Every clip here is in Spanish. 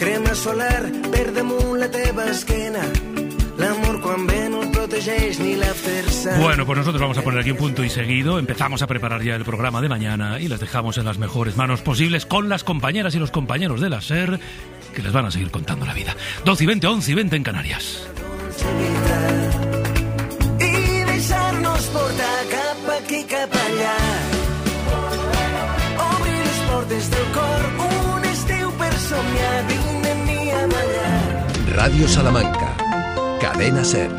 crema solar per damunt la teva esquena. L'amor quan ve no et protegeix ni la fuerza. Bueno, pues nosotros vamos a poner aquí un punto y seguido. Empezamos a preparar ya el programa de mañana y les dejamos en las mejores manos posibles con las compañeras y los compañeros de la SER que les van a seguir contando la vida. 12 y 20, 11 y 20 en Canarias. I deixar-nos portar cap aquí, cap allà. Obrir les portes del cor, un estiu per somiar, vine amb mi a ballar. Radio Salamanca, Cadena SER.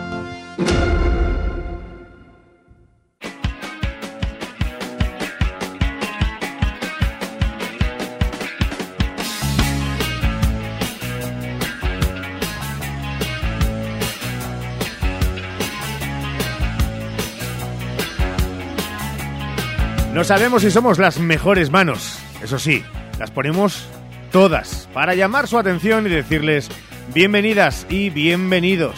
No sabemos si somos las mejores manos, eso sí, las ponemos todas para llamar su atención y decirles bienvenidas y bienvenidos.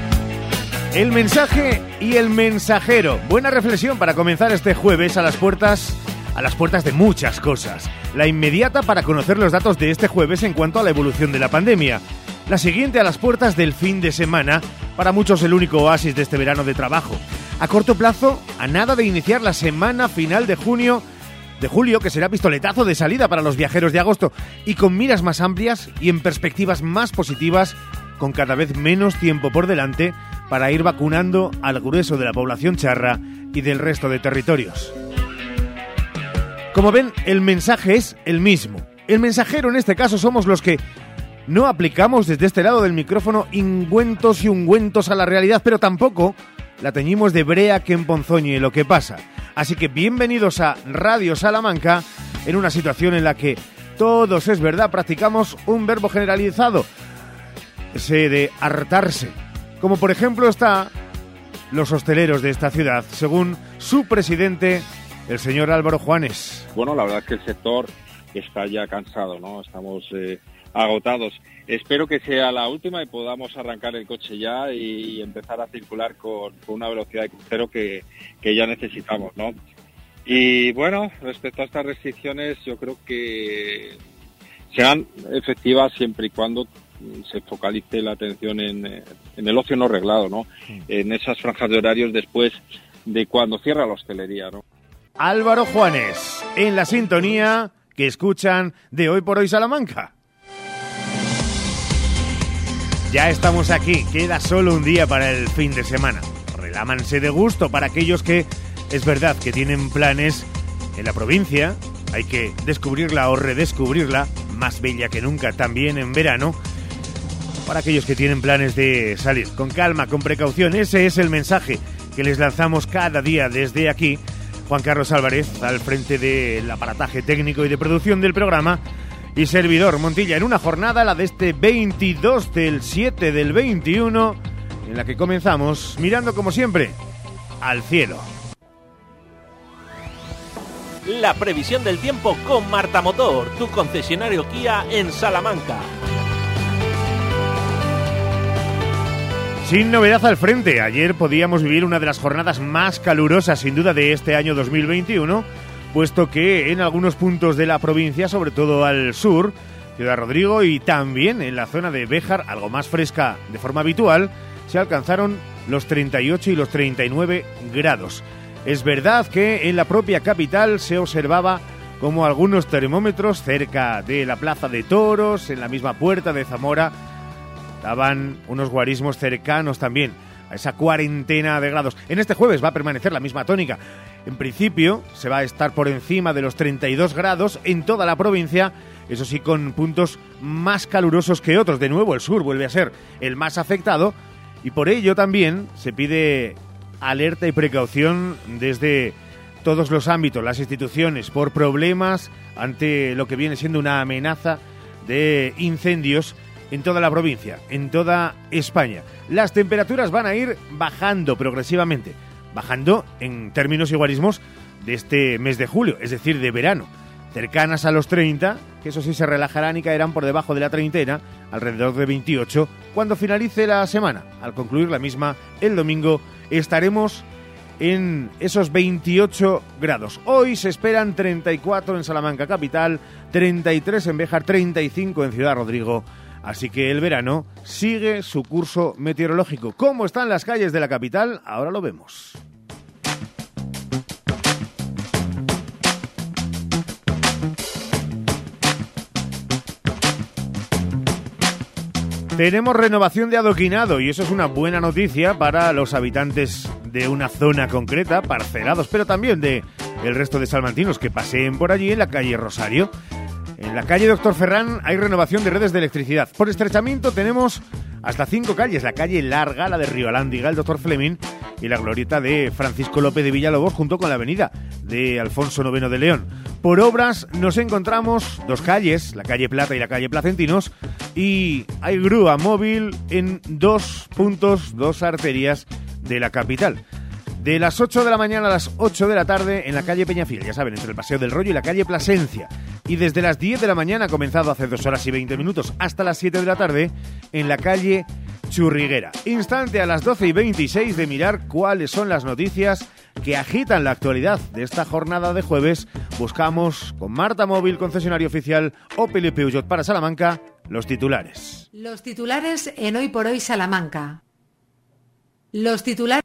El mensaje y el mensajero. Buena reflexión para comenzar este jueves a las puertas de muchas cosas. La inmediata para conocer los datos de este jueves en cuanto a la evolución de la pandemia. La siguiente a las puertas del fin de semana, para muchos el único oasis de este verano de trabajo. A corto plazo, a nada de iniciar la semana final de julio, que será pistoletazo de salida para los viajeros de agosto, y con miras más amplias y en perspectivas más positivas, con cada vez menos tiempo por delante para ir vacunando al grueso de la población charra y del resto de territorios. Como ven, el mensaje es el mismo. El mensajero en este caso somos los que no aplicamos desde este lado del micrófono ingüentos y ungüentos a la realidad, pero tampoco la teñimos de brea que emponzoñe lo que pasa. Así que bienvenidos a Radio Salamanca, en una situación en la que todos, es verdad, practicamos un verbo generalizado, ese de hartarse. Como por ejemplo está los hosteleros de esta ciudad, según su presidente, el señor Álvaro Juanes. Bueno, la verdad es que el sector está ya cansado, ¿no? Estamos agotados. Espero que sea la última y podamos arrancar el coche ya y empezar a circular con una velocidad de crucero que ya necesitamos, ¿no? Y bueno, respecto a estas restricciones, yo creo que sean efectivas siempre y cuando se focalice la atención en el ocio no reglado, ¿no? En esas franjas de horarios después de cuando cierra la hostelería, ¿no? Álvaro Juanes, en la sintonía que escuchan de Hoy por Hoy Salamanca. Ya estamos aquí, queda solo un día para el fin de semana. Relámanse de gusto para aquellos que, es verdad, que tienen planes en la provincia. Hay que descubrirla o redescubrirla, más bella que nunca también en verano. Para aquellos que tienen planes de salir con calma, con precaución, ese es el mensaje que les lanzamos cada día desde aquí. Juan Carlos Álvarez, al frente del aparataje técnico y de producción del programa, y servidor Montilla, en una jornada, la de este 22 del 7 del 21, en la que comenzamos mirando como siempre al cielo. La previsión del tiempo con Marta Motor, tu concesionario Kia en Salamanca. Sin novedad al frente, ayer podíamos vivir una de las jornadas más calurosas sin duda de este año 2021, puesto que en algunos puntos de la provincia, sobre todo al sur, Ciudad Rodrigo y también en la zona de Béjar, algo más fresca de forma habitual, se alcanzaron los 38 y los 39 grados. Es verdad que en la propia capital se observaba como algunos termómetros cerca de la Plaza de Toros, en la misma Puerta de Zamora, daban unos guarismos cercanos también a esa cuarentena de grados. En este jueves va a permanecer la misma tónica. En principio se va a estar por encima de los 32 grados en toda la provincia, eso sí, con puntos más calurosos que otros. De nuevo el sur vuelve a ser el más afectado y por ello también se pide alerta y precaución desde todos los ámbitos, las instituciones, por problemas ante lo que viene siendo una amenaza de incendios en toda la provincia, en toda España. Las temperaturas van a ir bajando progresivamente, bajando en términos y guarismos de este mes de julio, es decir, de verano, cercanas a los 30, que eso sí se relajarán y caerán por debajo de la treintena, alrededor de 28, cuando finalice la semana. Al concluir la misma, el domingo, estaremos en esos 28 grados. Hoy se esperan 34 en Salamanca capital, 33 en Béjar, 35 en Ciudad Rodrigo, Así que el verano sigue su curso meteorológico. ¿Cómo están las calles de la capital? Ahora lo vemos. Tenemos renovación de adoquinado y eso es una buena noticia para los habitantes de una zona concreta, parcelados, pero también de el resto de salmantinos que paseen por allí en la calle Rosario. En la calle Doctor Ferrán hay renovación de redes de electricidad. Por estrechamiento tenemos hasta 5 calles. La calle Larga, la de Rioalándiga, el Doctor Fleming y la glorieta de Francisco López de Villalobos junto con la avenida de Alfonso IX de León. Por obras nos encontramos 2 calles, la calle Plata y la calle Placentinos, y hay grúa móvil en 2 puntos, 2 arterias de la capital. De las 8 de la mañana a las 8 de la tarde en la calle Peñafiel, ya saben, entre el Paseo del Rollo y la calle Plasencia. Y desde las 10 de la mañana, comenzado hace 2 horas y 20 minutos, hasta las 7 de la tarde, en la calle Churriguera. Instante a las 12 y 26 de mirar cuáles son las noticias que agitan la actualidad de esta jornada de jueves. Buscamos con Marta Móvil, concesionario oficial Opel y Peugeot para Salamanca, los titulares. Los titulares en Hoy por Hoy Salamanca. Los titulares...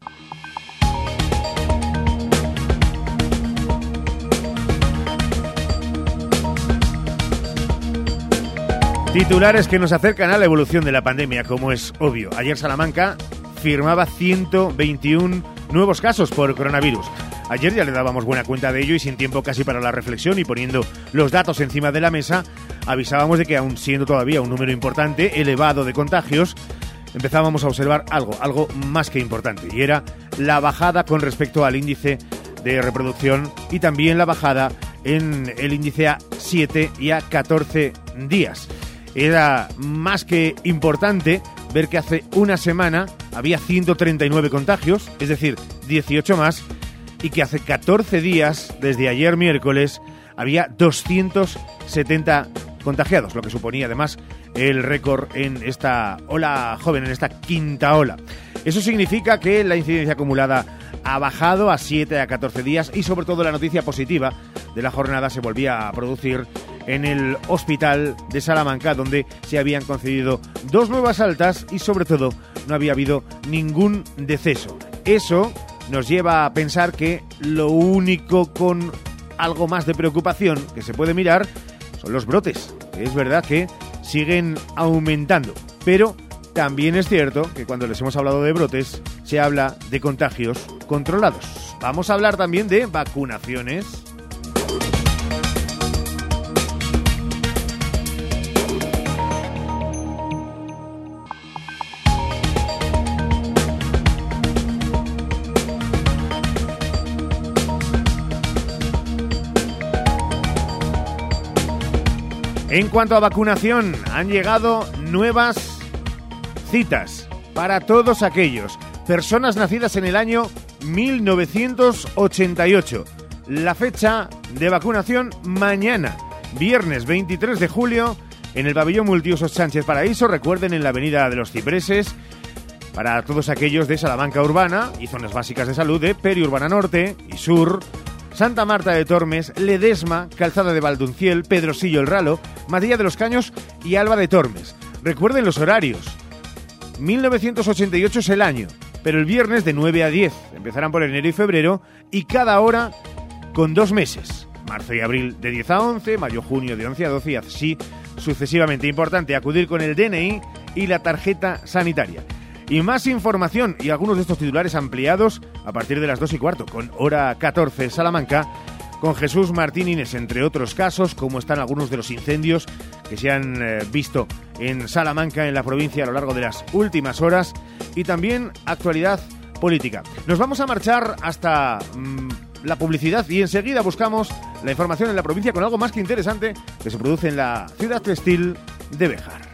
Titulares que nos acercan a la evolución de la pandemia, como es obvio. Ayer Salamanca firmaba 121 nuevos casos por coronavirus. Ayer ya le dábamos buena cuenta de ello y sin tiempo casi para la reflexión y poniendo los datos encima de la mesa, avisábamos de que aun siendo todavía un número importante, elevado de contagios, empezábamos a observar algo más que importante, y era la bajada con respecto al índice de reproducción y también la bajada en el índice a 7 y a 14 días. Era más que importante ver que hace una semana había 139 contagios, es decir, 18 más, y que hace 14 días, desde ayer miércoles, había 270 contagiados, lo que suponía además el récord en esta ola joven, en esta quinta ola. Eso significa que la incidencia acumulada ha bajado a 7 a 14 días y sobre todo la noticia positiva de la jornada se volvía a producir en el hospital de Salamanca, donde se habían concedido 2 nuevas altas y sobre todo no había habido ningún deceso. Eso nos lleva a pensar que lo único con algo más de preocupación que se puede mirar son los brotes. Es verdad que siguen aumentando, pero también es cierto que cuando les hemos hablado de brotes se habla de contagios controlados. Vamos a hablar también de vacunaciones. En cuanto a vacunación, han llegado nuevas citas para todos aquellos personas nacidas en el año 1988. La fecha de vacunación mañana, viernes 23 de julio, en el pabellón multiusos Sánchez Paraíso, recuerden, en la avenida de los Cipreses, para todos aquellos de Salamanca Urbana y zonas básicas de salud de Periurbana Norte y Sur, Santa Marta de Tormes, Ledesma, Calzada de Valdunciel, Pedrosillo el Ralo, Matilla de los Caños y Alba de Tormes. Recuerden los horarios. 1988 es el año, pero el viernes de 9 a 10. Empezarán por enero y febrero y cada hora con 2 meses. Marzo y abril de 10 a 11, mayo-junio de 11 a 12 y así sucesivamente. Importante acudir con el DNI y la tarjeta sanitaria. Y más información y algunos de estos titulares ampliados a partir de las 2:15 con hora 14 Salamanca, con Jesús Martín Inés, entre otros casos, como están algunos de los incendios que se han visto en Salamanca, en la provincia, a lo largo de las últimas horas, y también actualidad política. Nos vamos a marchar hasta la publicidad y enseguida buscamos la información en la provincia con algo más que interesante que se produce en la ciudad textil de Béjar.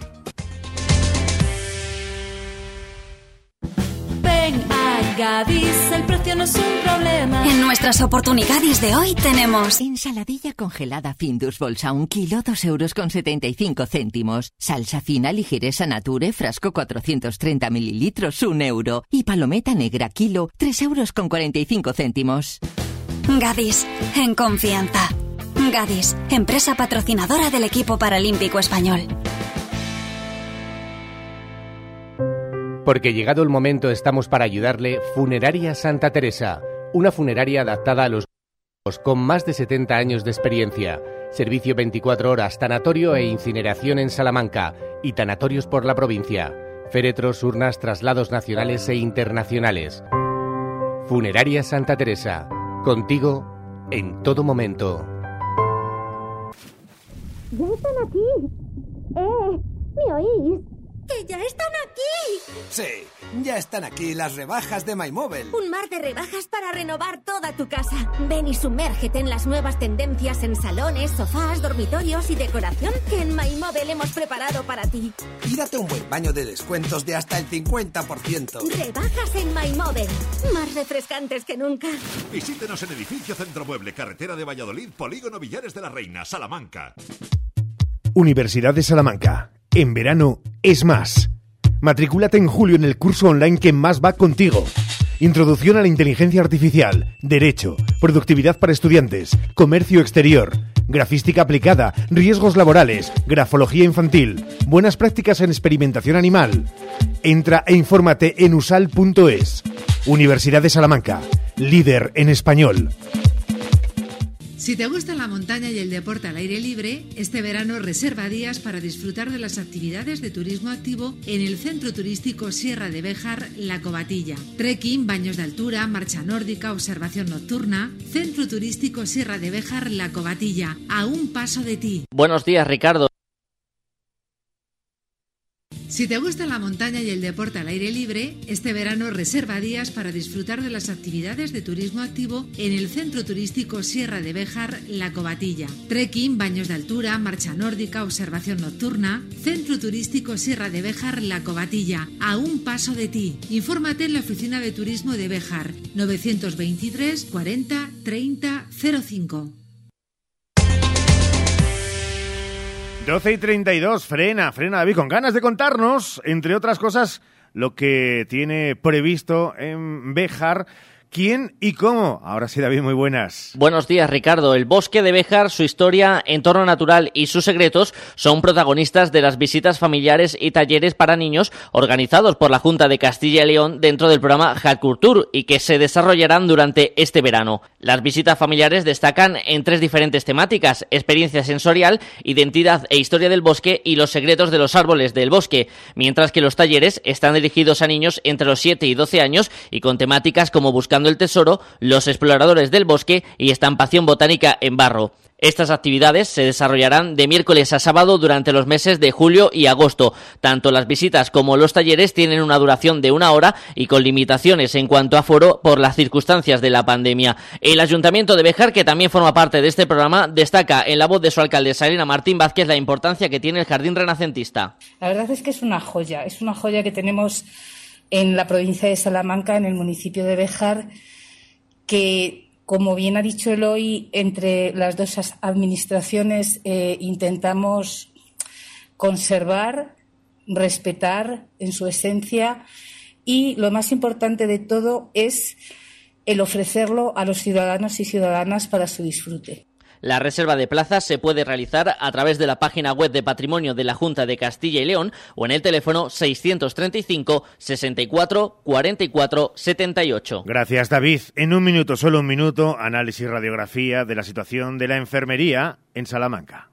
Ven a Gadis, el precio no es un problema. En nuestras oportunidades de hoy tenemos ensaladilla congelada Findus bolsa 1 kilo, 2,75 €. Salsa fina ligereza Nature, frasco 430 mililitros, 1 euro. Y palometa negra kilo, 3,45 €. Gadis, en confianza. Gadis, empresa patrocinadora del equipo paralímpico español. Porque llegado el momento estamos para ayudarle. Funeraria Santa Teresa, una funeraria adaptada a los con más de 70 años de experiencia. Servicio 24 horas, tanatorio e incineración en Salamanca y tanatorios por la provincia. Féretros, urnas, traslados nacionales e internacionales. Funeraria Santa Teresa, contigo en todo momento. ¡Ya están aquí! ¿Me oís? ¡Que ya están aquí! Sí, ya están aquí las rebajas de MyMobile. Un mar de rebajas para renovar toda tu casa. Ven y sumérgete en las nuevas tendencias en salones, sofás, dormitorios y decoración que en MyMobile hemos preparado para ti. Y date un buen baño de descuentos de hasta el 50%. Rebajas en MyMobile, más refrescantes que nunca. Visítenos en Edificio Centro Mueble, carretera de Valladolid, Polígono Villares de la Reina, Salamanca. Universidad de Salamanca. En verano es más. Matricúlate en julio en el curso online que más va contigo. Introducción a la inteligencia artificial, Derecho, Productividad para estudiantes, Comercio exterior, Grafística aplicada, Riesgos laborales, Grafología infantil, Buenas prácticas en experimentación animal. Entra e infórmate en usal.es. Universidad de Salamanca, líder en español. Si te gusta la montaña y el deporte al aire libre, este verano reserva días para disfrutar de las actividades de turismo activo en el Centro Turístico Sierra de Béjar, La Covatilla. Trekking, baños de altura, marcha nórdica, observación nocturna. Centro Turístico Sierra de Béjar, La Covatilla, a un paso de ti. Buenos días, Ricardo. Si te gusta la montaña y el deporte al aire libre, este verano reserva días para disfrutar de las actividades de turismo activo en el Centro Turístico Sierra de Béjar, La Covatilla. Trekking, baños de altura, marcha nórdica, observación nocturna. Centro Turístico Sierra de Béjar, La Covatilla, a un paso de ti. Infórmate en la Oficina de Turismo de Béjar, 923 40 30 05. 12:32, frena David, con ganas de contarnos, entre otras cosas, lo que tiene previsto en Béjar. ¿Quién y cómo? Ahora sí, David, muy buenas. Buenos días, Ricardo. El bosque de Béjar, su historia, entorno natural y sus secretos son protagonistas de las visitas familiares y talleres para niños organizados por la Junta de Castilla y León dentro del programa Jalcultur y que se desarrollarán durante este verano. Las visitas familiares destacan en 3 diferentes temáticas: experiencia sensorial, identidad e historia del bosque y los secretos de los árboles del bosque, mientras que los talleres están dirigidos a niños entre los 7 y 12 años y con temáticas como buscando el tesoro, los exploradores del bosque y estampación botánica en barro. Estas actividades se desarrollarán de miércoles a sábado durante los meses de julio y agosto. Tanto las visitas como los talleres tienen una duración de 1 hora y con limitaciones en cuanto a aforo por las circunstancias de la pandemia. El Ayuntamiento de Béjar, que también forma parte de este programa, destaca en la voz de su alcaldesa Elena Martín Vázquez la importancia que tiene el jardín renacentista. La verdad es que es una joya que tenemos en la provincia de Salamanca, en el municipio de Béjar, que, como bien ha dicho Eloy, entre las dos administraciones intentamos conservar, respetar en su esencia, y lo más importante de todo es el ofrecerlo a los ciudadanos y ciudadanas para su disfrute. La reserva de plazas se puede realizar a través de la página web de Patrimonio de la Junta de Castilla y León o en el teléfono 635 64 44 78. Gracias, David. En un minuto, solo un minuto, análisis y radiografía de la situación de la enfermería en Salamanca.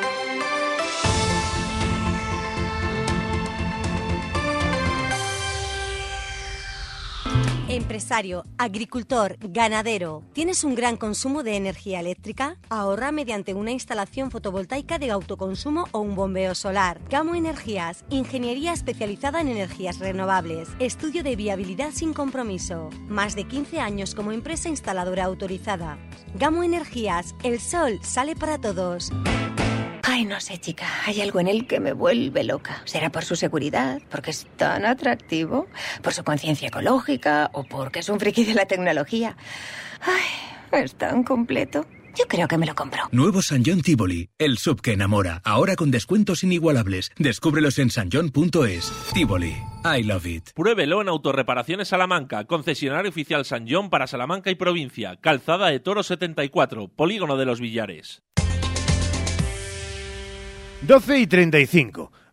Empresario, agricultor, ganadero, ¿tienes un gran consumo de energía eléctrica? Ahorra mediante una instalación fotovoltaica de autoconsumo o un bombeo solar. Gamo Energías, ingeniería especializada en energías renovables, estudio de viabilidad sin compromiso. Más de 15 años como empresa instaladora autorizada. Gamo Energías, el sol sale para todos. Ay, no sé, chica, hay algo en él que me vuelve loca. ¿Será por su seguridad, porque es tan atractivo, por su conciencia ecológica o porque es un friki de la tecnología? Ay, es tan completo. Yo creo que me lo compro. Nuevo Sanyón Tivoli, el sub que enamora. Ahora con descuentos inigualables. Descúbrelos en sanyón.es. Tivoli, I love it. Pruébelo en Autorreparaciones Salamanca, concesionario oficial Sanyón para Salamanca y provincia. Calzada de Toro 74, Polígono de los Villares. 12:35.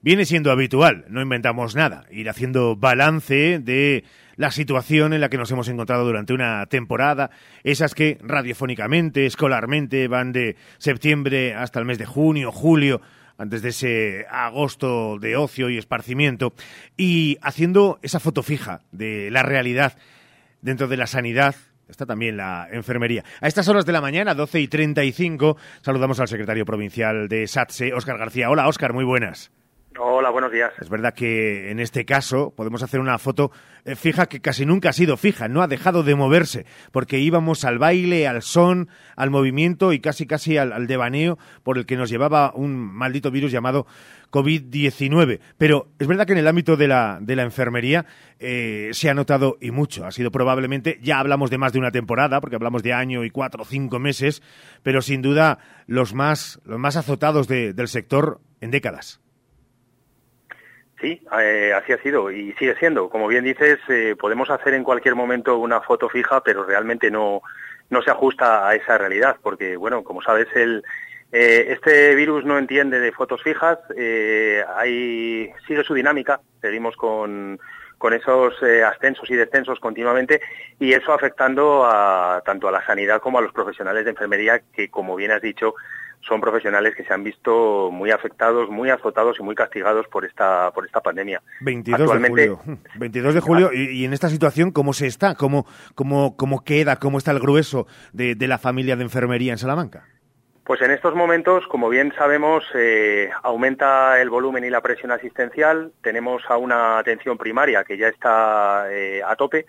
viene siendo habitual, no inventamos nada, ir haciendo balance de la situación en la que nos hemos encontrado durante una temporada, esas que radiofónicamente, escolarmente, van de septiembre hasta el mes de junio, julio, antes de ese agosto de ocio y esparcimiento, y haciendo esa foto fija de la realidad dentro de la sanidad. Está también la enfermería. A estas horas de la mañana, 12:35, saludamos al secretario provincial de SATSE, Óscar García. Hola, Óscar, muy buenas. Hola, buenos días. Es verdad que en este caso podemos hacer una foto fija que casi nunca ha sido fija, no ha dejado de moverse, porque íbamos al baile, al son, al movimiento y casi al devaneo por el que nos llevaba un maldito virus llamado COVID-19. Pero es verdad que en el ámbito de la enfermería se ha notado y mucho. Ha sido probablemente, ya hablamos de más de una temporada, porque hablamos de año y 4 o 5 meses, pero sin duda los más azotados del sector en décadas. Sí, así ha sido y sigue siendo. Como bien dices, podemos hacer en cualquier momento una foto fija, pero realmente no se ajusta a esa realidad, porque, bueno, como sabes, este virus no entiende de fotos fijas, sigue su dinámica, seguimos con esos ascensos y descensos continuamente, y eso afectando tanto a la sanidad como a los profesionales de enfermería, que, como bien has dicho, son profesionales que se han visto muy afectados, muy azotados y muy castigados por esta pandemia. 22 de julio, y en esta situación, ¿cómo se está? ¿Cómo queda? ¿Cómo está el grueso de la familia de enfermería en Salamanca? Pues en estos momentos, como bien sabemos, aumenta el volumen y la presión asistencial. Tenemos a una atención primaria que ya está a tope.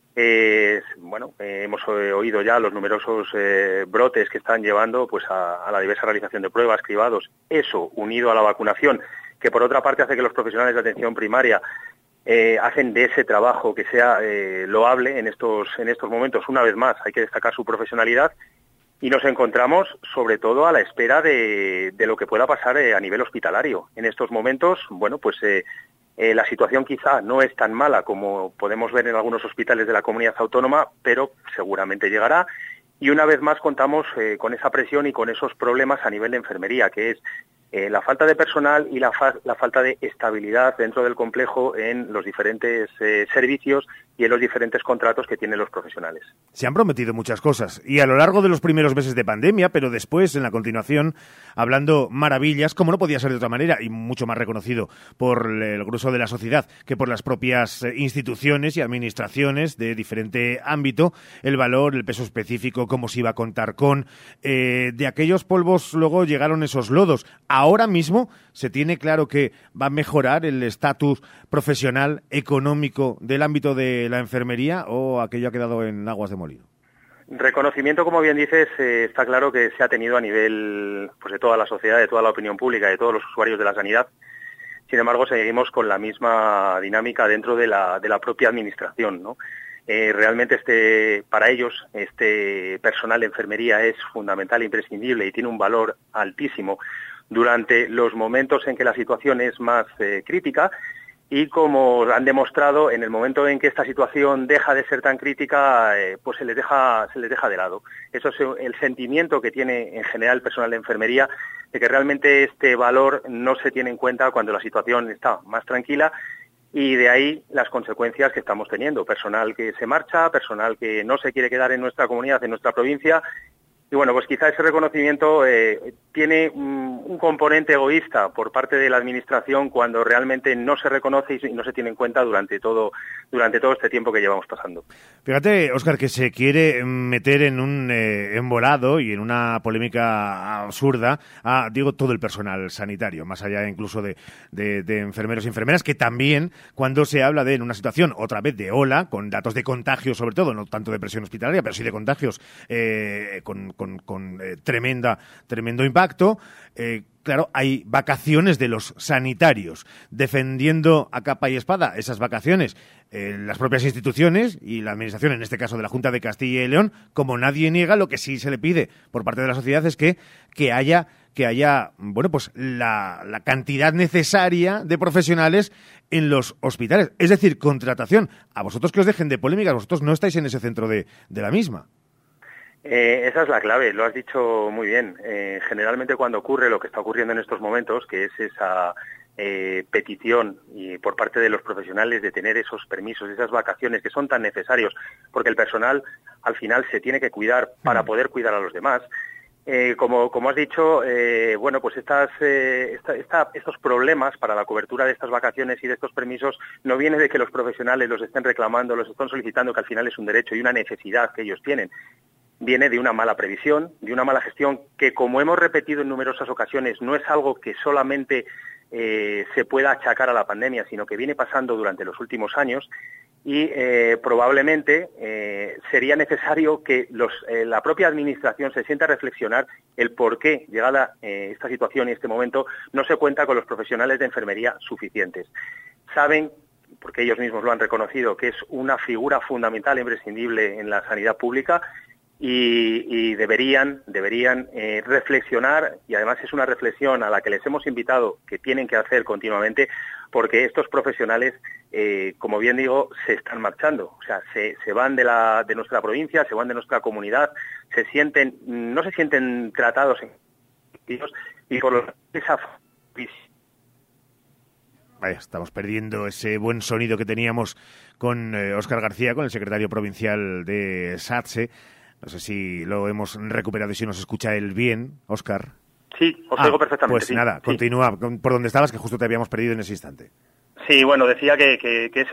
Hemos oído ya los numerosos brotes que están llevando pues a la diversa realización de pruebas, cribados. Eso, unido a la vacunación, que por otra parte hace que los profesionales de atención primaria hacen de ese trabajo que sea loable en estos momentos. Una vez más, hay que destacar su profesionalidad, y nos encontramos sobre todo a la espera de lo que pueda pasar a nivel hospitalario. En estos momentos, la situación quizá no es tan mala como podemos ver en algunos hospitales de la comunidad autónoma, pero seguramente llegará. Y una vez más contamos con esa presión y con esos problemas a nivel de enfermería, que es la falta de personal y la falta de estabilidad dentro del complejo en los diferentes servicios y en los diferentes contratos que tienen los profesionales. Se han prometido muchas cosas, y a lo largo de los primeros meses de pandemia, pero después, en la continuación, hablando maravillas, como no podía ser de otra manera, y mucho más reconocido por el grueso de la sociedad que por las propias instituciones y administraciones de diferente ámbito, el valor, el peso específico, cómo se iba a contar con. De aquellos polvos luego llegaron esos lodos. Ahora mismo se tiene claro que va a mejorar el estatus profesional, económico del ámbito de la enfermería, o aquello ha quedado en aguas de molino. Reconocimiento, como bien dices, está claro que se ha tenido a nivel de toda la sociedad, de toda la opinión pública, de todos los usuarios de la sanidad. Sin embargo, seguimos con la misma dinámica dentro de la propia administración, ¿no? Realmente para ellos este personal de enfermería es fundamental, imprescindible, y tiene un valor altísimo durante los momentos en que la situación es más crítica, y como han demostrado, en el momento en que esta situación deja de ser tan crítica, pues se les deja de lado. Eso es el sentimiento que tiene en general el personal de enfermería, de que realmente este valor no se tiene en cuenta cuando la situación está más tranquila, y de ahí las consecuencias que estamos teniendo. Personal que se marcha, personal que no se quiere quedar en nuestra comunidad, en nuestra provincia. Y bueno, pues quizá ese reconocimiento tiene un componente egoísta por parte de la administración, cuando realmente no se reconoce y no se tiene en cuenta durante todo este tiempo que llevamos pasando. Fíjate, Óscar, que se quiere meter en un embolado y en una polémica absurda a, todo el personal sanitario, más allá incluso de enfermeros y enfermeras, que también, cuando se habla en una situación, otra vez, de ola, con datos de contagio sobre todo, no tanto de presión hospitalaria, pero sí de contagios con tremendo impacto. Claro, hay vacaciones de los sanitarios, defendiendo a capa y espada esas vacaciones las propias instituciones y la administración, en este caso de la Junta de Castilla y León. Como nadie niega, lo que sí se le pide por parte de la sociedad es que haya la cantidad necesaria de profesionales en los hospitales, es decir, contratación. A vosotros que os dejen de polémicas, vosotros no estáis en ese centro de la misma. Esa es la clave, lo has dicho muy bien. Generalmente cuando ocurre lo que está ocurriendo en estos momentos, que es petición y por parte de los profesionales de tener esos permisos, esas vacaciones que son tan necesarios, porque el personal al final se tiene que cuidar para poder cuidar a los demás. Como has dicho, bueno, pues estos problemas para la cobertura de estas vacaciones y de estos permisos no viene de que los profesionales los estén reclamando, los estén solicitando, que al final es un derecho y una necesidad que ellos tienen. Viene de una mala previsión, de una mala gestión, que como hemos repetido en numerosas ocasiones, no es algo que solamente se pueda achacar a la pandemia, sino que viene pasando durante los últimos años y probablemente sería necesario que la propia administración se sienta a reflexionar el por qué, llegada esta situación y este momento, no se cuenta con los profesionales de enfermería suficientes. Saben, porque ellos mismos lo han reconocido, que es una figura fundamental e imprescindible en la sanidad pública, y deberían reflexionar, y además es una reflexión a la que les hemos invitado, que tienen que hacer continuamente, porque estos profesionales, como bien digo, se están marchando, o sea, se van de nuestra provincia, se van de nuestra comunidad, no se sienten tratados y por lo tanto Vaya, estamos perdiendo ese buen sonido que teníamos con Óscar García, con el secretario provincial de SATSE. No sé si lo hemos recuperado y si nos escucha él bien, Óscar. Sí, os oigo perfectamente. Pues sí, nada, sí. Continúa por donde estabas, que justo te habíamos perdido en ese instante. Sí, bueno, decía que es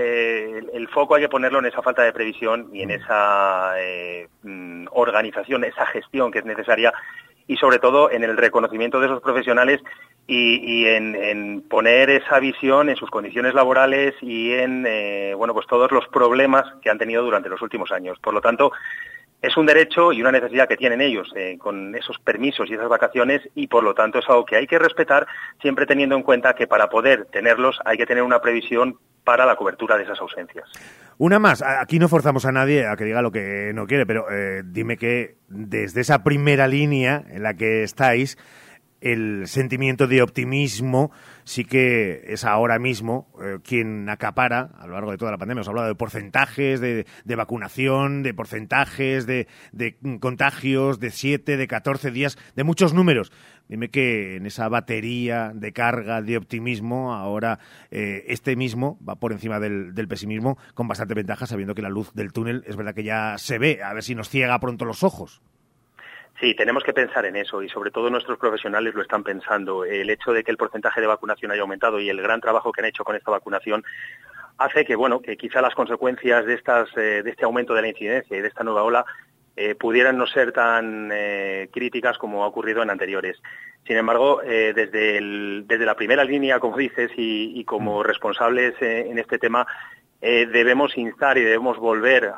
el foco hay que ponerlo en esa falta de previsión y en esa organización, esa gestión que es necesaria, y sobre todo en el reconocimiento de esos profesionales y en poner esa visión en sus condiciones laborales y en bueno, pues todos los problemas que han tenido durante los últimos años. Por lo tanto, es un derecho y una necesidad que tienen ellos con esos permisos y esas vacaciones, y por lo tanto es algo que hay que respetar, siempre teniendo en cuenta que para poder tenerlos hay que tener una previsión para la cobertura de esas ausencias. Una más, aquí no forzamos a nadie a que diga lo que no quiere, pero dime que desde esa primera línea en la que estáis, el sentimiento de optimismo sí que es ahora mismo quien acapara a lo largo de toda la pandemia. Os he hablado de porcentajes de vacunación, de porcentajes de contagios, de 7, de 14 días, de muchos números. Dime que en esa batería de carga de optimismo ahora este mismo va por encima del pesimismo con bastante ventaja, sabiendo que la luz del túnel es verdad que ya se ve, a ver si nos ciega pronto los ojos. Sí, tenemos que pensar en eso, y sobre todo nuestros profesionales lo están pensando. El hecho de que el porcentaje de vacunación haya aumentado y el gran trabajo que han hecho con esta vacunación hace que, bueno, que quizá las consecuencias de este aumento de la incidencia y de esta nueva ola pudieran no ser tan críticas como ha ocurrido en anteriores. Sin embargo, desde la primera línea, como dices, y como responsables en este tema, debemos instar y debemos volver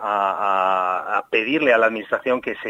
a pedirle a la Administración que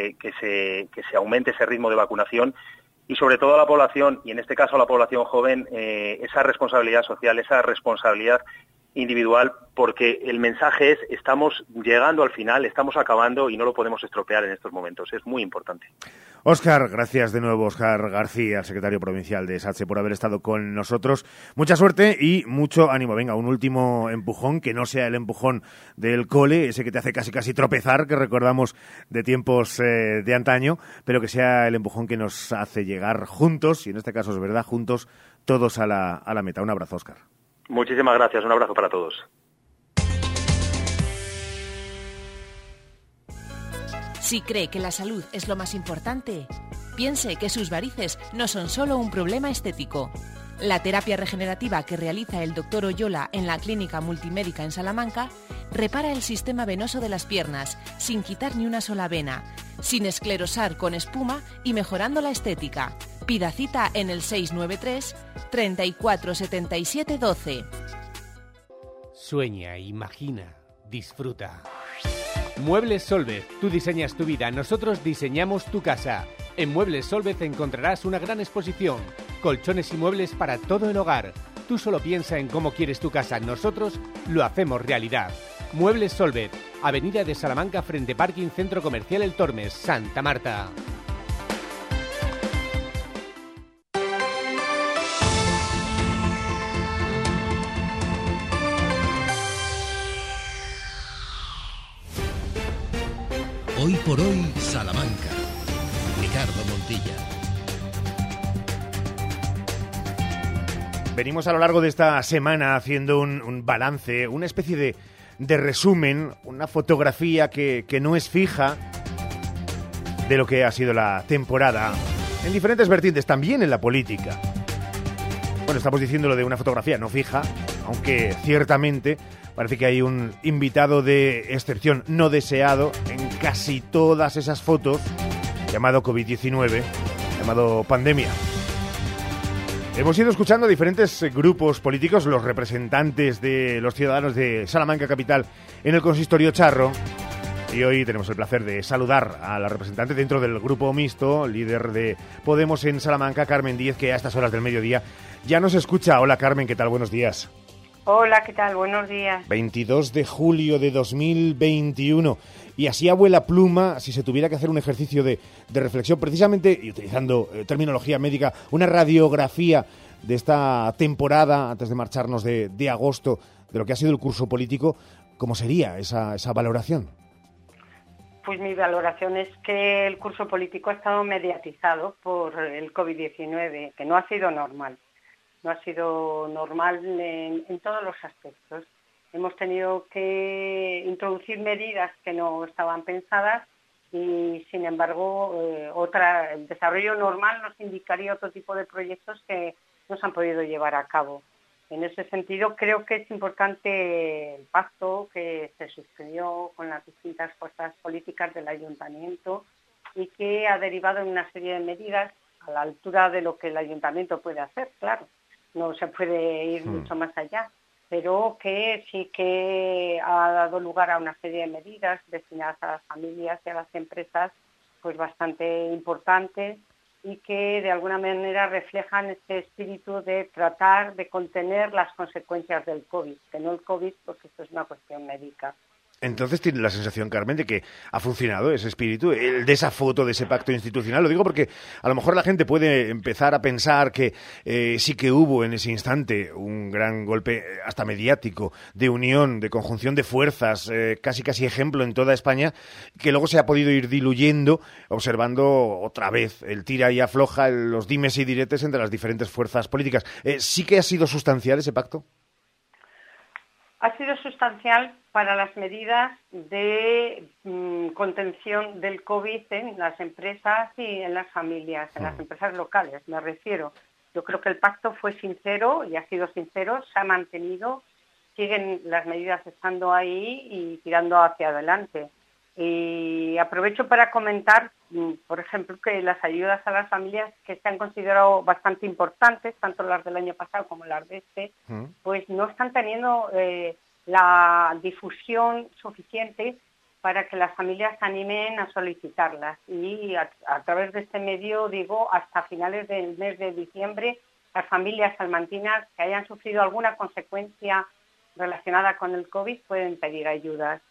se aumente ese ritmo de vacunación, y sobre todo a la población, y en este caso a la población joven, esa responsabilidad social, esa responsabilidad individual, porque el mensaje es: estamos llegando al final, estamos acabando y no lo podemos estropear en estos momentos. Es muy importante. Óscar, gracias de nuevo, Óscar García, secretario provincial de SATSE, por haber estado con nosotros. Mucha suerte y mucho ánimo. Venga, un último empujón, que no sea el empujón del cole, ese que te hace casi tropezar, que recordamos de tiempos de antaño, pero que sea el empujón que nos hace llegar juntos, y en este caso es verdad, juntos, todos a la meta. Un abrazo, Óscar. Muchísimas gracias, un abrazo para todos. Si cree que la salud es lo más importante, piense que sus varices no son solo un problema estético. La terapia regenerativa que realiza el Dr. Oyola en la Clínica Multimédica en Salamanca repara el sistema venoso de las piernas sin quitar ni una sola vena, sin esclerosar con espuma y mejorando la estética. Pida cita en el 693 34 77 12. Sueña, imagina, disfruta. Muebles Solvez, tú diseñas tu vida, nosotros diseñamos tu casa. En Muebles Solvez encontrarás una gran exposición, colchones y muebles para todo el hogar. Tú solo piensa en cómo quieres tu casa, nosotros lo hacemos realidad. Muebles Solvez, Avenida de Salamanca frente Parking Centro Comercial El Tormes, Santa Marta. Hoy por hoy, Salamanca. Ricardo Montilla. venimos a lo largo de esta semana haciendo un balance, una especie de resumen, una fotografía que no es fija de lo que ha sido la temporada en diferentes vertientes, también en la política. Bueno, estamos diciéndolo de una fotografía no fija, aunque ciertamente parece que hay un invitado de excepción no deseado en casi todas esas fotos, llamado COVID-19, llamado pandemia. Hemos ido escuchando a diferentes grupos políticos, los representantes de los ciudadanos de Salamanca capital en el consistorio charro, y hoy tenemos el placer de saludar a la representante dentro del grupo mixto, líder de Podemos en Salamanca, Carmen Díez, que a estas horas del mediodía ya nos escucha. Hola Carmen, ¿qué tal? Buenos días. Hola, ¿qué tal? Buenos días. 22 de julio de 2021. Y así a vuela pluma, si se tuviera que hacer un ejercicio de reflexión, precisamente, y utilizando terminología médica, una radiografía de esta temporada, antes de marcharnos de agosto, de lo que ha sido el curso político, ¿cómo sería esa valoración? Pues mi valoración es que el curso político ha estado mediatizado por el COVID-19, que no ha sido normal. No ha sido normal en todos los aspectos. Hemos tenido que introducir medidas que no estaban pensadas y, sin embargo, el desarrollo normal nos indicaría otro tipo de proyectos que no se han podido llevar a cabo. En ese sentido, creo que es importante el pacto que se suscribió con las distintas fuerzas políticas del ayuntamiento y que ha derivado en una serie de medidas a la altura de lo que el ayuntamiento puede hacer, claro. No se puede ir mucho más allá, pero que sí que ha dado lugar a una serie de medidas destinadas a las familias y a las empresas, pues bastante importantes, y que de alguna manera reflejan este espíritu de tratar de contener las consecuencias del COVID, que no el COVID, porque esto es una cuestión médica. Entonces tiene la sensación, Carmen, de que ha funcionado ese espíritu, el de esa foto, de ese pacto institucional. Lo digo porque a lo mejor la gente puede empezar a pensar que sí que hubo en ese instante un gran golpe hasta mediático de unión, de conjunción de fuerzas, casi ejemplo en toda España, que luego se ha podido ir diluyendo, observando otra vez el tira y afloja, los dimes y diretes entre las diferentes fuerzas políticas. ¿Sí que ha sido sustancial ese pacto? Ha sido sustancial para las medidas de contención del COVID en las empresas y en las familias, en las empresas locales, me refiero. Yo creo que el pacto fue sincero y ha sido sincero, se ha mantenido, siguen las medidas estando ahí y tirando hacia adelante. Y aprovecho para comentar, por ejemplo, que las ayudas a las familias que se han considerado bastante importantes, tanto las del año pasado como las de este, pues no están teniendo la difusión suficiente para que las familias se animen a solicitarlas. Y a través de este medio, digo, hasta finales del mes de diciembre, las familias salmantinas que hayan sufrido alguna consecuencia relacionada con el COVID pueden pedir ayudas.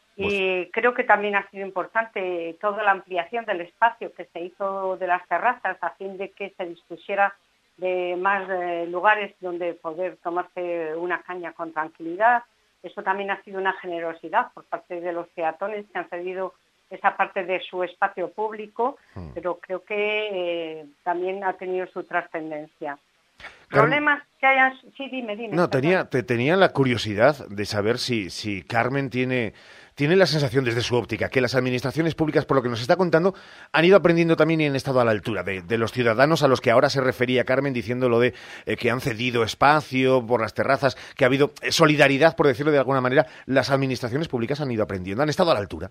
Y creo que también ha sido importante toda la ampliación del espacio que se hizo de las terrazas a fin de que se dispusiera de más lugares donde poder tomarse una caña con tranquilidad. Eso también ha sido una generosidad por parte de los peatones que han cedido esa parte de su espacio público, pero creo que también ha tenido su trascendencia. ¿Problemas que hayan...? Sí, dime. No, tenía la curiosidad de saber si Carmen tiene la sensación desde su óptica que las administraciones públicas, por lo que nos está contando, han ido aprendiendo también y han estado a la altura de los ciudadanos a los que ahora se refería Carmen, diciendo lo de que han cedido espacio por las terrazas, que ha habido solidaridad, por decirlo de alguna manera. ¿Las administraciones públicas han ido aprendiendo? ¿Han estado a la altura?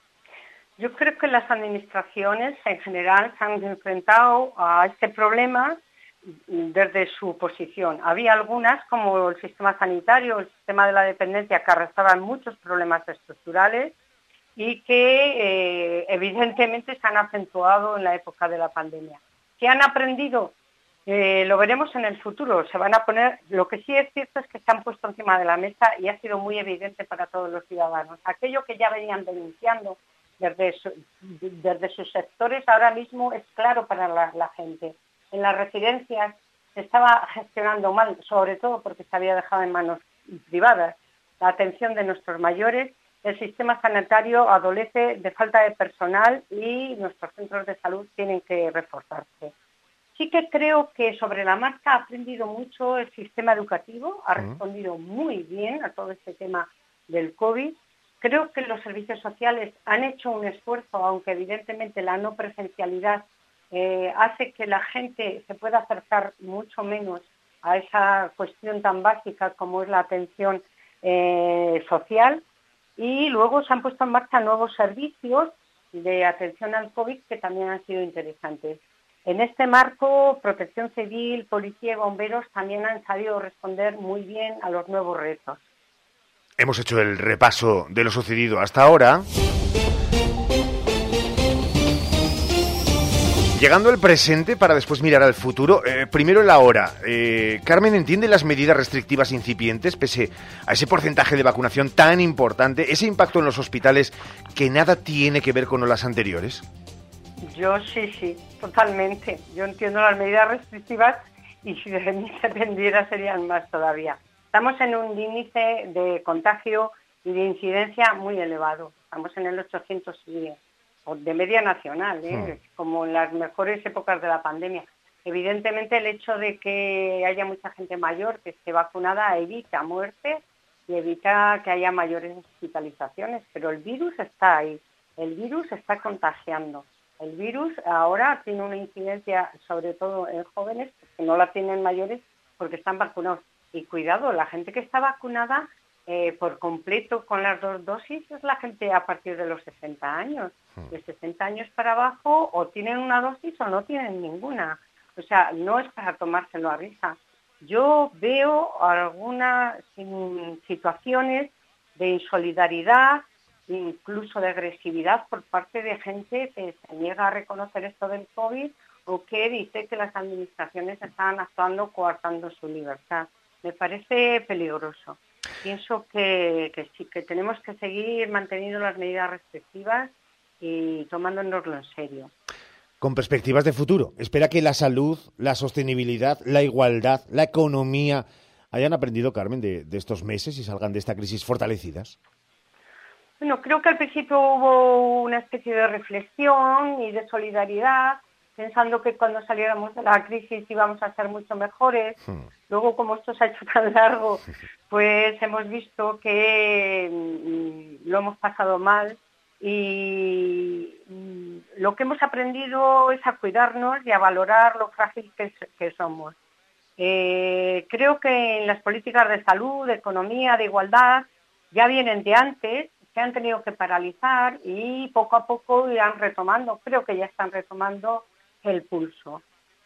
Yo creo que las administraciones en general se han enfrentado a este problema desde su posición. Había algunas, como el sistema sanitario, el sistema de la dependencia, que arrastraban muchos problemas estructurales y que evidentemente se han acentuado en la época de la pandemia. ¿Qué han aprendido? Lo veremos en el futuro. Se van a poner. Lo que sí es cierto es que se han puesto encima de la mesa y ha sido muy evidente para todos los ciudadanos. Aquello que ya venían denunciando desde sus sectores, ahora mismo es claro para la gente. En las residencias se estaba gestionando mal, sobre todo porque se había dejado en manos privadas la atención de nuestros mayores. El sistema sanitario adolece de falta de personal y nuestros centros de salud tienen que reforzarse. Sí que creo que sobre la marcha ha aprendido mucho el sistema educativo, ha respondido muy bien a todo este tema del COVID. Creo que los servicios sociales han hecho un esfuerzo, aunque evidentemente la no presencialidad hace que la gente se pueda acercar mucho menos a esa cuestión tan básica como es la atención social. Y luego se han puesto en marcha nuevos servicios de atención al COVID que también han sido interesantes. En este marco, Protección Civil, Policía y Bomberos también han sabido responder muy bien a los nuevos retos. Hemos hecho el repaso de lo sucedido hasta ahora. Llegando al presente para después mirar al futuro, primero el ahora. Carmen, ¿entiende las medidas restrictivas incipientes pese a ese porcentaje de vacunación tan importante, ese impacto en los hospitales que nada tiene que ver con las anteriores? Yo sí, totalmente. Yo entiendo las medidas restrictivas y si de mí dependiera serían más todavía. Estamos en un índice de contagio y de incidencia muy elevado. Estamos en el 800 de media nacional, como en las mejores épocas de la pandemia. Evidentemente el hecho de que haya mucha gente mayor que esté vacunada evita muerte y evita que haya mayores hospitalizaciones, pero el virus está ahí, el virus está contagiando. El virus ahora tiene una incidencia sobre todo en jóvenes que no la tienen mayores porque están vacunados. Y cuidado, la gente que está vacunada por completo con las 2 dosis es la gente a partir de los 60 años. De 60 años para abajo o tienen una dosis o no tienen ninguna. O sea, no es para tomárselo a risa. Yo veo algunas situaciones de insolidaridad, incluso de agresividad por parte de gente que se niega a reconocer esto del COVID o que dice que las administraciones están actuando coartando su libertad. Me parece peligroso. Pienso que sí, que tenemos que seguir manteniendo las medidas restrictivas y tomándonoslo en serio. Con perspectivas de futuro, ¿espera que la salud, la sostenibilidad, la igualdad, la economía hayan aprendido, Carmen, de estos meses y salgan de esta crisis fortalecidas? Bueno, creo que al principio hubo una especie de reflexión y de solidaridad, pensando que cuando saliéramos de la crisis íbamos a ser mucho mejores. Luego, como esto se ha hecho tan largo, pues hemos visto que lo hemos pasado mal y lo que hemos aprendido es a cuidarnos y a valorar lo frágil que somos. Creo que en las políticas de salud, de economía, de igualdad, ya vienen de antes, se han tenido que paralizar y poco a poco irán retomando, creo que ya están retomando el pulso.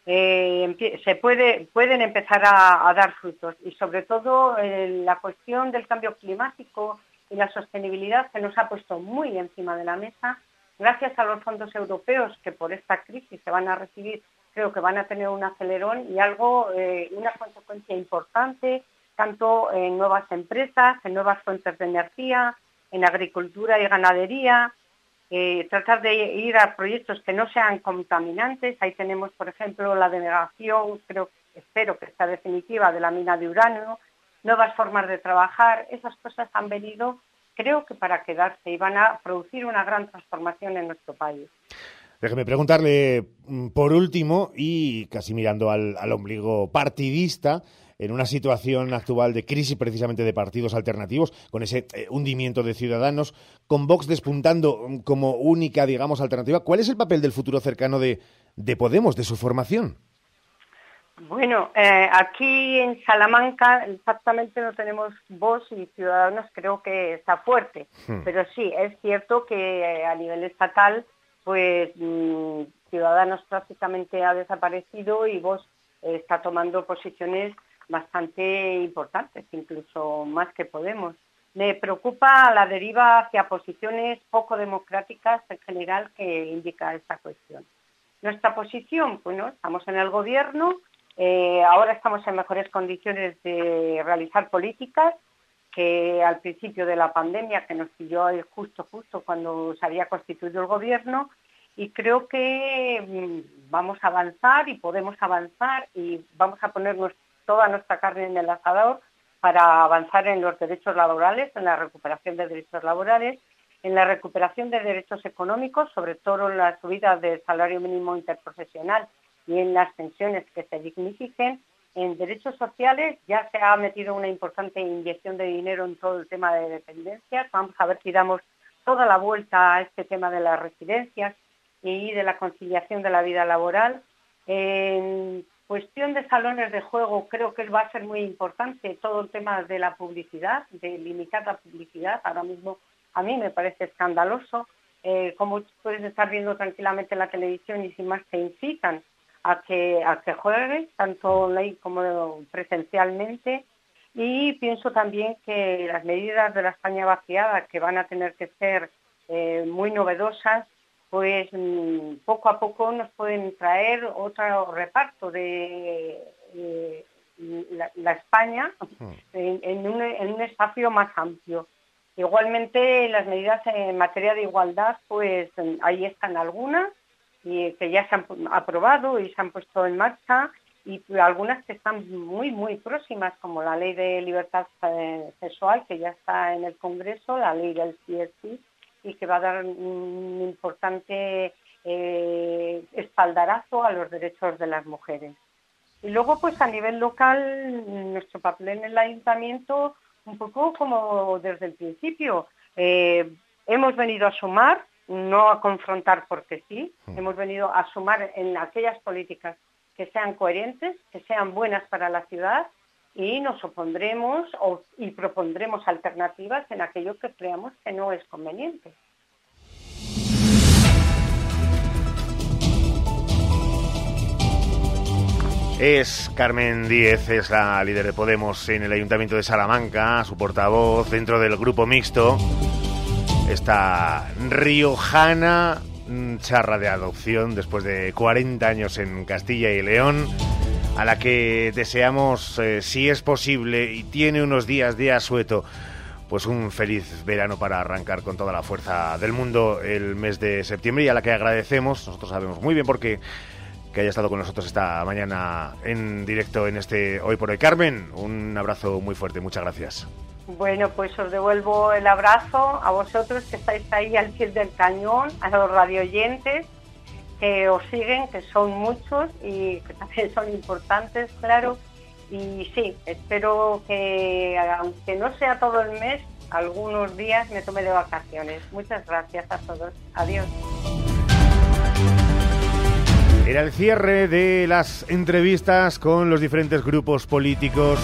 Pueden empezar a dar frutos y sobre todo la cuestión del cambio climático y la sostenibilidad que nos ha puesto muy encima de la mesa, gracias a los fondos europeos que por esta crisis se van a recibir, creo que van a tener un acelerón y una consecuencia importante, tanto en nuevas empresas, en nuevas fuentes de energía, en agricultura y ganadería, tratar de ir a proyectos que no sean contaminantes. Ahí tenemos, por ejemplo, la denegación, espero que sea definitiva, de la mina de uranio, nuevas formas de trabajar. Esas cosas han venido, creo que para quedarse y van a producir una gran transformación en nuestro país. Déjeme preguntarle, por último, y casi mirando al ombligo partidista, en una situación actual de crisis precisamente de partidos alternativos, con ese hundimiento de Ciudadanos, con Vox despuntando como única, digamos, alternativa, ¿cuál es el papel del futuro cercano de Podemos, de su formación? Bueno, aquí en Salamanca exactamente no tenemos Vox y Ciudadanos, creo que está fuerte, pero sí, es cierto que a nivel estatal, pues Ciudadanos prácticamente ha desaparecido y Vox está tomando posiciones bastante importantes, incluso más que Podemos. Me preocupa la deriva hacia posiciones poco democráticas en general que indica esta cuestión. Nuestra posición, bueno, estamos en el gobierno, ahora estamos en mejores condiciones de realizar políticas que al principio de la pandemia, que nos pilló justo cuando se había constituido el gobierno, y creo que vamos a avanzar y podemos avanzar y vamos a poner toda nuestra carne en el asador para avanzar en los derechos laborales, en la recuperación de derechos laborales, en la recuperación de derechos económicos, sobre todo en la subida del salario mínimo interprofesional y en las pensiones que se dignifiquen. En derechos sociales ya se ha metido una importante inyección de dinero en todo el tema de dependencias. Vamos a ver si damos toda la vuelta a este tema de las residencias y de la conciliación de la vida laboral. En cuestión de salones de juego, creo que va a ser muy importante todo el tema de la publicidad, de limitar la publicidad. Ahora mismo a mí me parece escandaloso cómo puedes estar viendo tranquilamente en la televisión y sin más te incitan a que juegues, tanto online como presencialmente. Y pienso también que las medidas de la España vaciada, que van a tener que ser muy novedosas, pues poco a poco nos pueden traer otro reparto de la España en un espacio más amplio. Igualmente, las medidas en materia de igualdad, pues ahí están algunas, y que ya se han aprobado y se han puesto en marcha, y algunas que están muy, muy próximas, como la Ley de Libertad Sexual, que ya está en el Congreso, la Ley del CSI, y que va a dar un importante espaldarazo a los derechos de las mujeres. Y luego, pues a nivel local, nuestro papel en el ayuntamiento, un poco como desde el principio, hemos venido a sumar, no a confrontar porque sí, hemos venido a sumar en aquellas políticas que sean coherentes, que sean buenas para la ciudad, y nos opondremos y propondremos alternativas en aquello que creamos que no es conveniente. Es Carmen Díez, es la líder de Podemos en el Ayuntamiento de Salamanca, su portavoz dentro del grupo mixto. Esta riojana charra de adopción después de 40 años en Castilla y León, a la que deseamos, si es posible y tiene unos días de asueto, pues un feliz verano para arrancar con toda la fuerza del mundo el mes de septiembre, y a la que agradecemos, nosotros sabemos muy bien por qué, que haya estado con nosotros esta mañana en directo en este Hoy por Hoy. Carmen, un abrazo muy fuerte, muchas gracias. Bueno, pues os devuelvo el abrazo a vosotros que estáis ahí al pie del cañón, a los radioyentes que os siguen, que son muchos y que también son importantes, claro. Y sí, espero que, aunque no sea todo el mes, algunos días me tome de vacaciones. Muchas gracias a todos. Adiós. Era el cierre de las entrevistas con los diferentes grupos políticos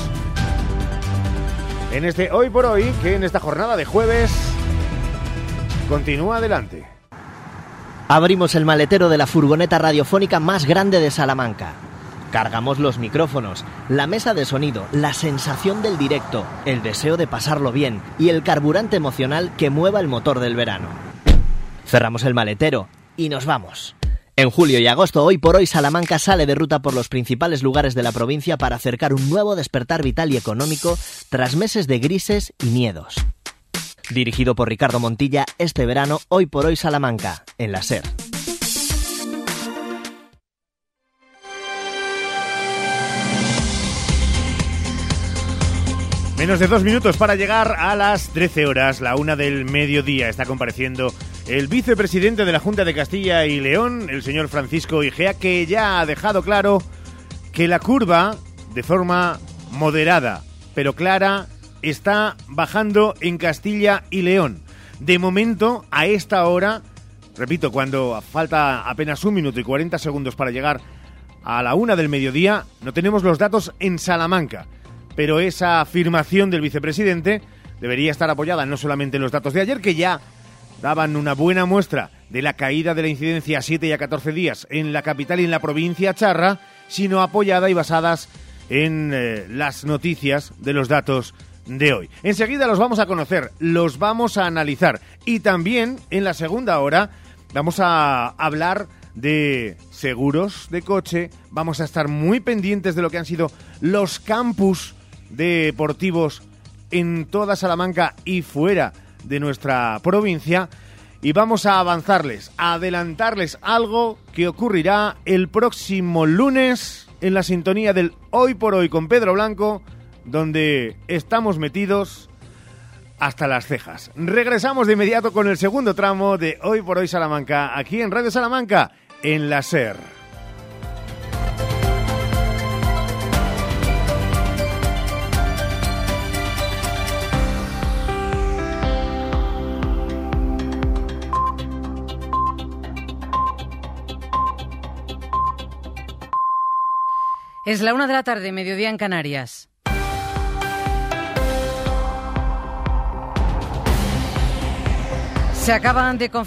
en este Hoy por Hoy, que en esta jornada de jueves continúa adelante. Abrimos el maletero de la furgoneta radiofónica más grande de Salamanca. Cargamos los micrófonos, la mesa de sonido, la sensación del directo, el deseo de pasarlo bien y el carburante emocional que mueva el motor del verano. Cerramos el maletero y nos vamos. En julio y agosto, Hoy por Hoy, Salamanca sale de ruta por los principales lugares de la provincia para acercar un nuevo despertar vital y económico tras meses de grises y miedos. Dirigido por Ricardo Montilla, este verano, Hoy por Hoy Salamanca, en la SER. Menos de 2 minutos para llegar a las 13 horas, la 1 del mediodía. Está compareciendo el vicepresidente de la Junta de Castilla y León, el señor Francisco Igea, que ya ha dejado claro que la curva, de forma moderada pero clara, está bajando en Castilla y León. De momento, a esta hora, repito, cuando falta apenas 1 minuto y 40 segundos para llegar a la 1 del mediodía, no tenemos los datos en Salamanca. Pero esa afirmación del vicepresidente debería estar apoyada no solamente en los datos de ayer, que ya daban una buena muestra de la caída de la incidencia a 7 y a 14 días en la capital y en la provincia charra, sino apoyada y basadas en las noticias de los datos de hoy. Enseguida los vamos a conocer, los vamos a analizar, y también en la segunda hora vamos a hablar de seguros de coche, vamos a estar muy pendientes de lo que han sido los campus deportivos en toda Salamanca y fuera de nuestra provincia, y vamos a adelantarles algo que ocurrirá el próximo lunes en la sintonía del Hoy por Hoy con Pedro Blanco, donde estamos metidos hasta las cejas. Regresamos de inmediato con el segundo tramo de Hoy por Hoy Salamanca, aquí en Radio Salamanca, en la SER. Es la 1 de la tarde, mediodía en Canarias. Se acaban de confirmar